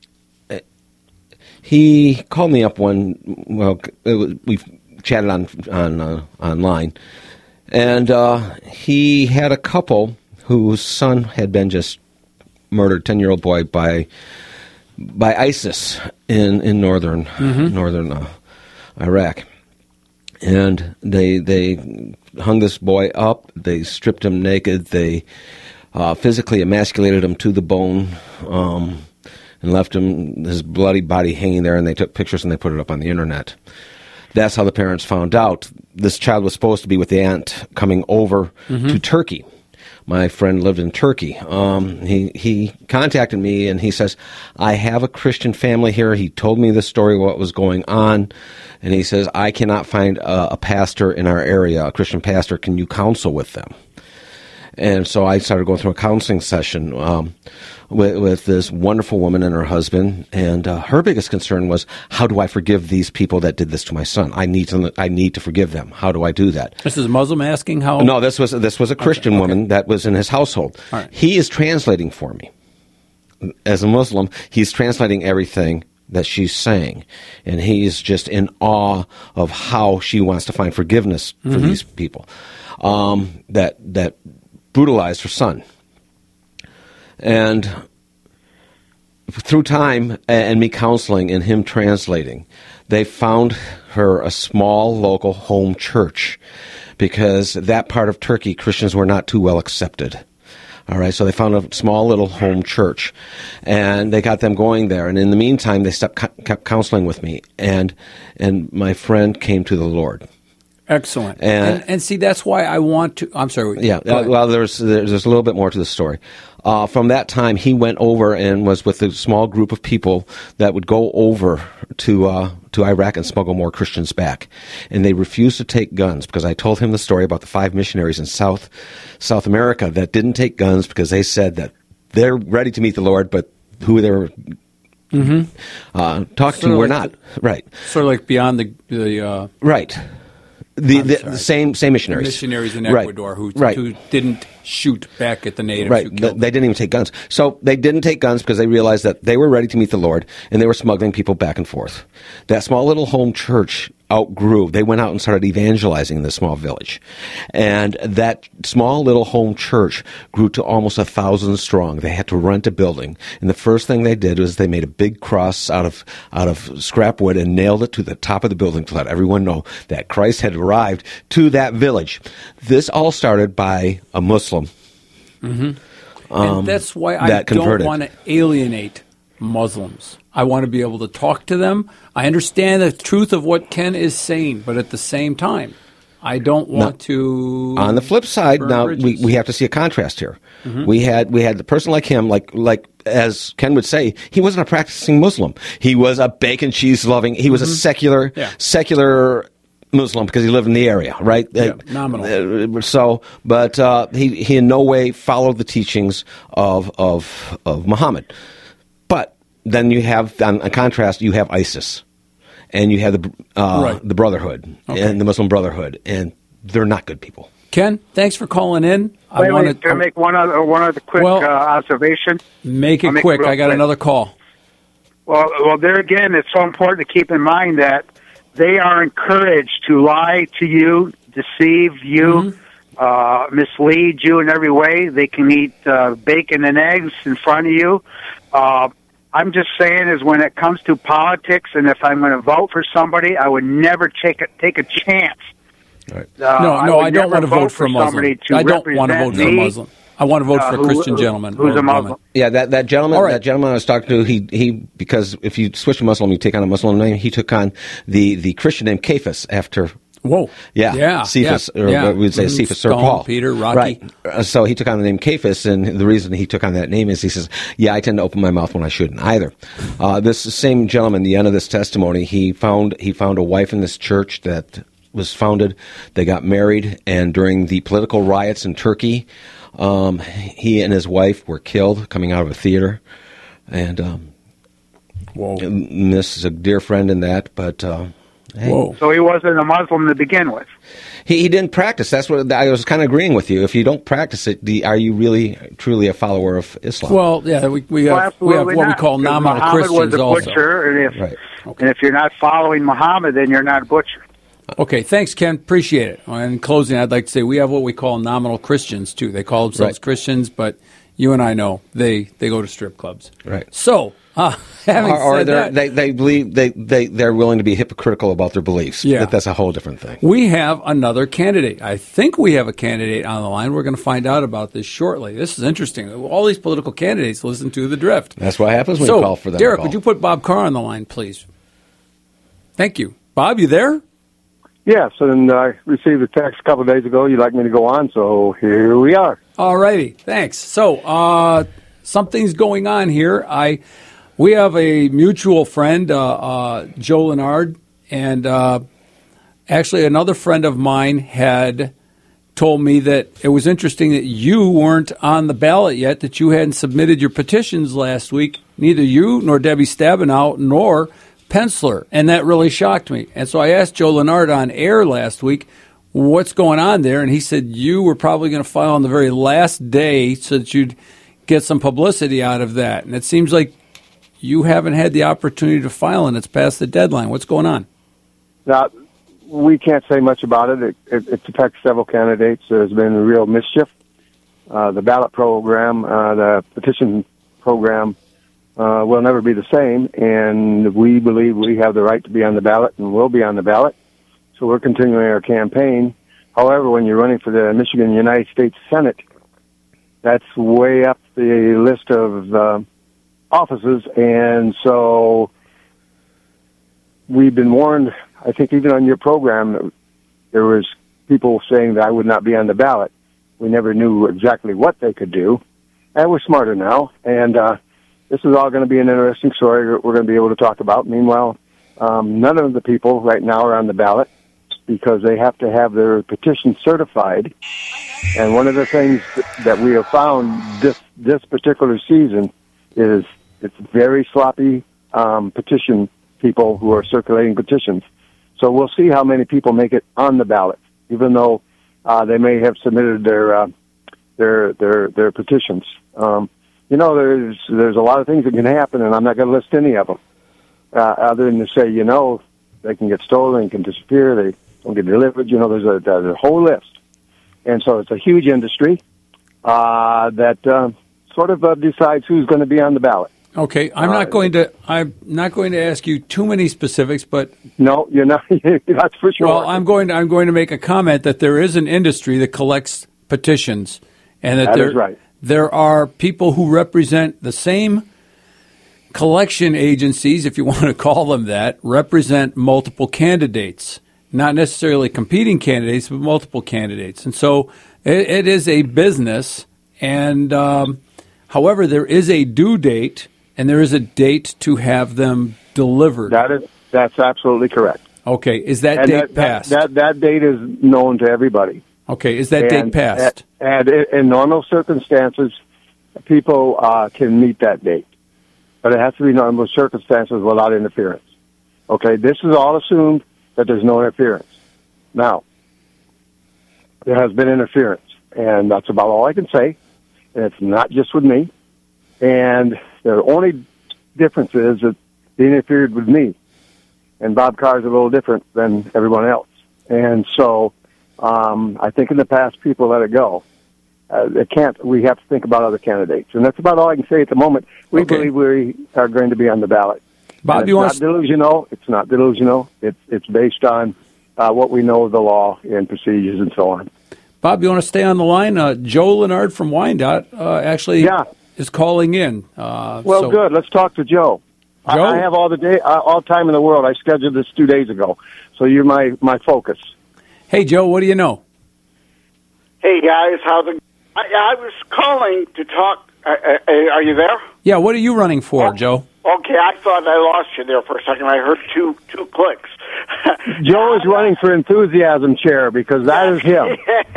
he called me up one, well, it was, we've chatted on, on uh, online, and uh, he had a couple whose son had been just murdered, ten-year-old boy, by by ISIS in, in northern mm-hmm. northern uh, Iraq. And they they hung this boy up. They stripped him naked. They uh, physically emasculated him to the bone, um, and left him his bloody body hanging there. And they took pictures and they put it up on the internet. That's how the parents found out. This child was supposed to be with the aunt coming over mm-hmm. to Turkey. My friend lived in Turkey. Um, he he contacted me and he says, I have a Christian family here. He told me the story, what was going on. And he says, I cannot find a, a pastor in our area, a Christian pastor. Can you counsel with them? And so I started going through a counseling session um, with, with this wonderful woman and her husband. And uh, her biggest concern was, how do I forgive these people that did this to my son? I need to I need to forgive them. How do I do that? This is a Muslim asking how? No, this was this was a Christian okay, okay. woman that was in his household. All right. He is translating for me. As a Muslim, he's translating everything that she's saying. And he's just in awe of how she wants to find forgiveness for mm-hmm. these people um, that that brutalized her son. And through time and me counseling and him translating, they found her a small local home church because that part of Turkey, Christians were not too well accepted. All right, so they found a small little home church, and they got them going there. And in the meantime, they stopped, kept counseling with me, and and my friend came to the Lord. Excellent. And, and, and see, that's why I want to. I'm sorry. Yeah. Uh, well, there's, there's there's a little bit more to the story. Uh, from that time, he went over and was with a small group of people that would go over to uh, to Iraq and smuggle more Christians back. And they refused to take guns because I told him the story about the five missionaries in South South America that didn't take guns because they said that they're ready to meet the Lord, but who they were mm-hmm. uh, talking sort to were like not. The, right. Sort of like beyond the... the uh, right. The, the, the same same missionaries. Missionaries in right. Ecuador who, right. who didn't shoot back at the natives. Right. Who They, killed they didn't even take guns. So they didn't take guns because they realized that they were ready to meet the Lord, and they were smuggling people back and forth. That small little home church outgrew. They went out and started evangelizing in this small village. And that small little home church grew to almost a thousand strong. They had to rent a building. And the first thing they did was they made a big cross out of out of scrap wood and nailed it to the top of the building to let everyone know that Christ had arrived to that village. This all started by a Muslim. Mm-hmm. Um, and that's why I that don't converted. want to alienate Muslims. I want to be able to talk to them. I understand the truth of what Ken is saying, but at the same time, I don't want now, to. On the flip side, now we, bridges. we have to see a contrast here. Mm-hmm. We had we had the person like him, like like as Ken would say, he wasn't a practicing Muslim. He was a bacon cheese loving. He was Mm-hmm. a secular yeah. secular Muslim because he lived in the area, right? Yeah, uh, nominal. Uh, so, but uh, he he in no way followed the teachings of of of Muhammad. But then you have, on, on contrast, you have ISIS, and you have the uh, right. the Brotherhood okay. and the Muslim Brotherhood, and they're not good people. Ken, thanks for calling in. I wait, want wait, can I make one other one other quick well, uh, observation? Make it I'll quick. Make it I got quick. another call. Well, well, there again, it's so important to keep in mind that they are encouraged to lie to you, deceive you, mm-hmm. uh, mislead you in every way. They can eat uh, bacon and eggs in front of you. Uh, I'm just saying is when it comes to politics, and if I'm going to vote for somebody, I would never take a, take a chance. Right. Uh, no, no, I, I don't want to vote for a Muslim. To I don't want to vote for a me, Muslim. I want to vote uh, for a who, Christian gentleman. Who's or a Muslim? woman. Yeah, that, that gentleman All right. that gentleman I was talking to, he he because if you switch to Muslim, you take on a Muslim name. He took on the, the Christian name Cephas after. Whoa. Yeah. Yeah. Cephas, yeah, or yeah. we would say mm-hmm. Cephas, Sir Stone, Paul. Peter, Rocky. Right. Uh, so he took on the name Cephas, and the reason he took on that name is he says, yeah, I tend to open my mouth when I shouldn't either. Uh, this same gentleman, the end of this testimony, he found he found a wife in this church that was founded. They got married, and during the political riots in Turkey, um, he and his wife were killed coming out of a theater. And um, Whoa. Miss is a dear friend in that, but... Uh, Hey. Whoa. So he wasn't a Muslim to begin with. He, he didn't practice. That's what I was kind of agreeing with you. If you don't practice it, the, are you really truly a follower of Islam? Well, yeah, we, we Well, have we have what not, we call nominal Muhammad Christians was a also. butcher, and if, right. Okay. and if you're not following Muhammad, then you're not a butcher. Okay, thanks, Ken. Appreciate it. In closing, I'd like to say we have what we call nominal Christians too. They call themselves Right. Christians, but you and I know they, they go to strip clubs. Right. So, uh, having or, or said that, they they believe they they they're willing to be hypocritical about their beliefs. Yeah. But that's a whole different thing. we have another candidate. I think we have a candidate on the line. We're going to find out about this shortly. This is interesting. All these political candidates listen to the Drift. That's what happens when so, you call for them. Derek, to call. would you put Bob Carr on the line, please? Thank you. Bob, you there? Yes, and I received a text a couple of days ago. You'd like me to go on, so here we are. All righty, thanks. So, uh, something's going on here. I, we have a mutual friend, uh, uh, Joe Leonard, and uh, actually another friend of mine had told me that it was interesting that you weren't on the ballot yet, that you hadn't submitted your petitions last week. Neither you nor Debbie Stabenow nor Penciler, and that really shocked me. And so I asked Joe Leonard on air last week, what's going on there? And he said you were probably going to file on the very last day so that you'd get some publicity out of that. And it seems like you haven't had the opportunity to file, and it's past the deadline. What's going on? Now, we can't say much about it. It, it, it affects several candidates. There's been real mischief. Uh, the ballot program, uh, the petition program uh, will never be the same, and we believe we have the right to be on the ballot and will be on the ballot. So we're continuing our campaign. However, when you're running for the Michigan United States Senate, that's way up the list of uh, offices, and so we've been warned, I think even on your program, there was people saying that I would not be on the ballot. We never knew exactly what they could do, and we're smarter now, and uh, this is all going to be an interesting story we're going to be able to talk about. Meanwhile, um, none of the people right now are on the ballot because they have to have their petition certified, and one of the things that we have found this this particular season is it's very sloppy um, petition people who are circulating petitions. So we'll see how many people make it on the ballot, even though uh, they may have submitted their uh, their their their petitions. Um, you know, there's there's a lot of things that can happen, and I'm not going to list any of them, uh, other than to say, you know, they can get stolen, they can disappear, they don't get delivered. You know, there's a, there's a whole list, and so it's a huge industry uh, that uh, sort of uh, decides who's going to be on the ballot. Okay, I'm not going to. I'm not going to ask you too many specifics, but no, you're not. That's for sure. Well, I'm going. To, I'm going to make a comment that there is an industry that collects petitions, and that, that there is right. there are people who represent the same collection agencies, if you want to call them that, represent multiple candidates, not necessarily competing candidates, but multiple candidates, and so it, it is a business. And um, however, there is a due date. And there is a date to have them delivered. That is, that's absolutely correct. Okay, is that and date that, passed? That, that that date is known to everybody. Okay, is that and, date passed? And, and in normal circumstances, people uh, can meet that date, but it has to be normal circumstances without interference. Okay, this is all assumed that there's no interference. Now, there has been interference, and that's about all I can say. And it's not just with me, and the only difference is that they interfered with me, and Bob Carr is a little different than everyone else. And so um, I think in the past people let it go. Uh, it can't. We have to think about other candidates, and that's about all I can say at the moment. We Okay. believe we are going to be on the ballot. Bob, And you want it's not delusional. It's not delusional. It's it's based on uh, what we know of the law and procedures and so on. Bob, you want to stay on the line? Uh, Joe Lennard from Wyandotte uh, actually Yeah. is calling in. Uh, Well, so- good. Let's talk to Joe. I, Joe? I have all the day, uh, all time in the world. I scheduled this two days ago, so you're my my focus. Hey, Joe, what do you know? Hey guys, how's it? I, I was calling to talk. Uh, uh, are you there? Yeah, what are you running for, Joe? Okay, I thought I lost you there for a second. I heard two two clicks. Joe is running for enthusiasm chair because that is him.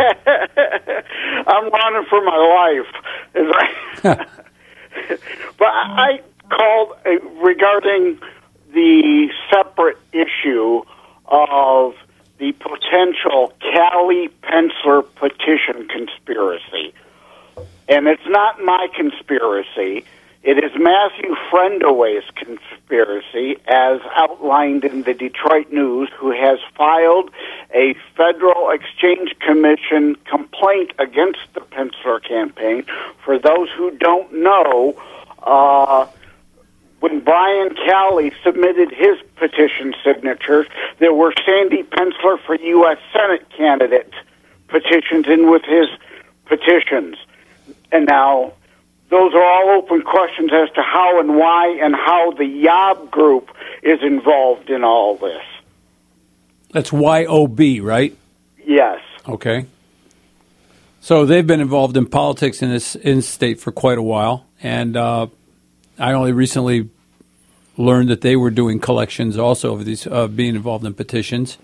I'm running for my life. Is I- but I called uh, regarding the separate issue of the potential Callie Pensler petition conspiracy. And it's not my conspiracy. It is Matthew Friendaway's conspiracy, as outlined in the Detroit News, who has filed a Federal Exchange Commission complaint against the Pensler campaign. For those who don't know, uh, when Brian Calley submitted his petition signatures, there were Sandy Pensler for U S Senate candidate petitions in with his petitions. And now, those are all open questions as to how and why and how the Yob group is involved in all this. That's Y O B, right? Yes. Okay. So they've been involved in politics in this in state for quite a while, and uh, I only recently learned that they were doing collections also of these, uh, being involved in petitions.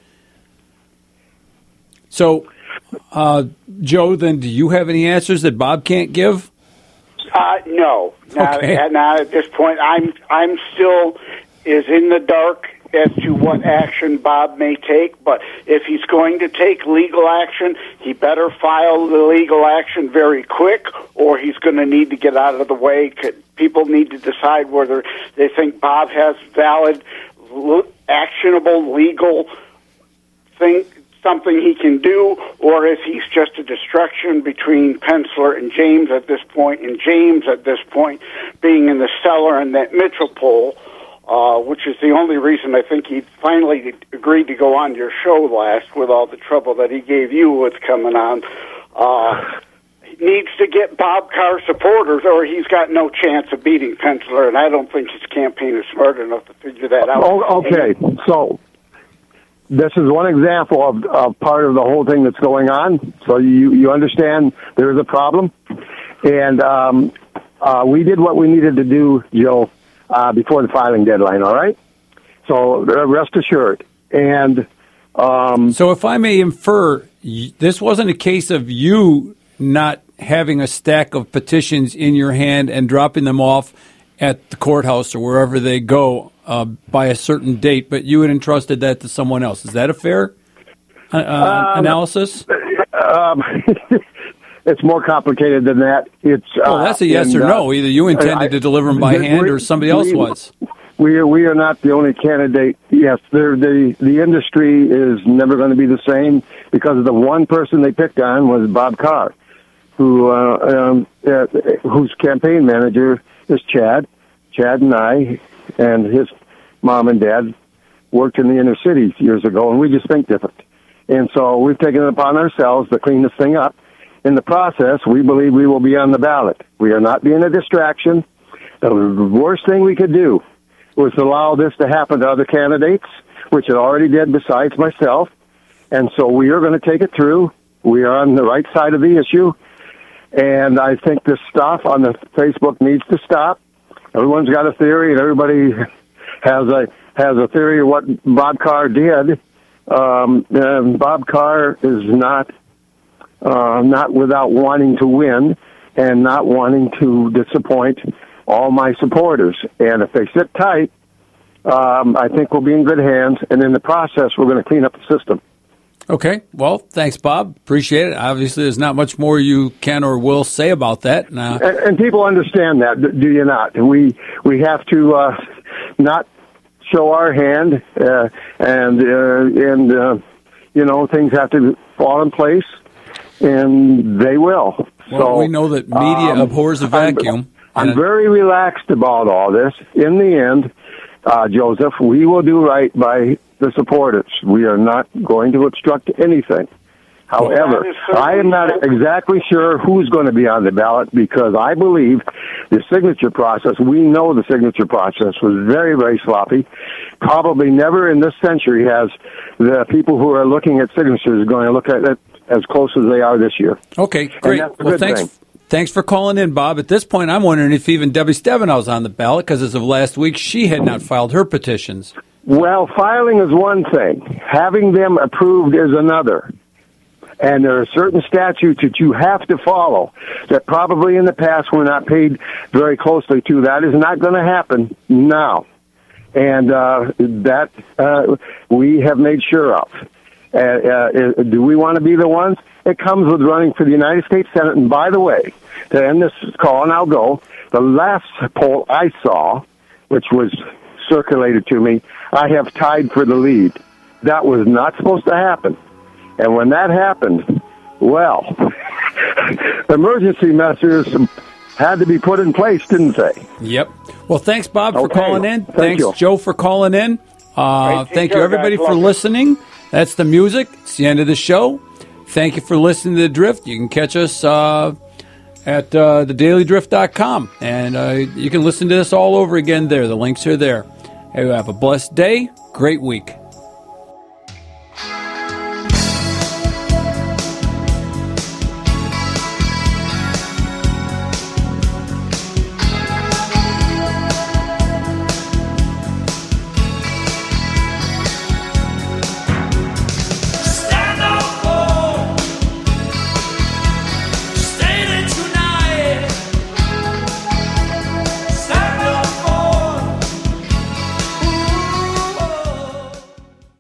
So, uh, Joe, then do you have any answers that Bob can't give? Uh, no, not, Okay. not at this point. I'm I'm still is in the dark as to what action Bob may take. But if he's going to take legal action, he better file the legal action very quick, or he's going to need to get out of the way. People need to decide whether they think Bob has valid, actionable legal thing something he can do, or is he just a distraction between Penzler and James at this point, and James at this point being in the cellar in that Mitchell poll, uh, which is the only reason I think he finally agreed to go on your show last with all the trouble that he gave you with coming on. Uh, he needs to get Bob Carr supporters, or he's got no chance of beating Penzler, and I don't think his campaign is smart enough to figure that out. Oh, okay, so this is one example of, of part of the whole thing that's going on. So you, you understand there is a problem. And um, uh, we did what we needed to do, Joe, uh, before the filing deadline, all right? So uh, rest assured. And um, so if I may infer, this wasn't a case of you not having a stack of petitions in your hand and dropping them off at the courthouse or wherever they go uh, by a certain date, but you had entrusted that to someone else. Is that a fair uh, um, analysis? Um, it's more complicated than that. It's well, that's a yes and, or no. Uh, Either you intended I, to deliver them by hand or somebody else we, was. We are, we are not the only candidate. Yes, the the industry is never going to be the same because the one person they picked on was Bob Carr, who uh, um, uh, whose campaign manager is Chad. Chad and I and his mom and dad worked in the inner cities years ago, and we just think different. And so we've taken it upon ourselves to clean this thing up. In the process, we believe we will be on the ballot. We are not being a distraction. The worst thing we could do was allow this to happen to other candidates, which it already did besides myself. And so we are going to take it through. We are on the right side of the issue. And I think this stuff on the Facebook needs to stop. Everyone's got a theory, and everybody has a has a theory of what Bob Carr did. Um, and Bob Carr is not uh, not without wanting to win and not wanting to disappoint all my supporters. And if they sit tight, um, I think we'll be in good hands. And in the process, we're going to clean up the system. Okay. Well, thanks, Bob. Appreciate it. Obviously, there's not much more you can or will say about that. Uh, and, and people understand that, do you not? We we have to uh, not show our hand, uh, and uh, and uh, you know, things have to fall in place, and they will. Well, so we know that media um, abhors a vacuum. I'm, I'm very relaxed about all this. In the end, uh, Joseph, we will do right by the supporters. We are not going to obstruct anything. However, I am not exactly sure who's going to be on the ballot because I believe the signature process, we know the signature process was very, very sloppy. Probably never in this century has the people who are looking at signatures going to look at it as close as they are this year. Okay, great. Well, thanks. Thing. Thanks for calling in, Bob. At this point, I'm wondering if even Debbie Stevenow's on the ballot because as of last week, she had not filed her petitions. Well, filing is one thing. Having them approved is another. And there are certain statutes that you have to follow that probably in the past were not paid very closely to. That is not going to happen now. And uh, that uh, we have made sure of. Uh, uh, do we want to be the ones? It comes with running for the United States Senate. And by the way, to end this call, and I'll go, the last poll I saw, which was circulated to me, I have tied for the lead. That was not supposed to happen. And when that happened, well, emergency measures had to be put in place, didn't they? Yep. Well, thanks, Bob, for okay. calling in. Thank thanks, you. Joe, for calling in. Uh, Hey, thank care, you, everybody, guys. for Love it. listening. That's the music. It's the end of the show. Thank you for listening to The Drift. You can catch us uh, at uh, the daily drift dot com, and uh, you can listen to this all over again there. The links are there. Hey, have a blessed day. Great week.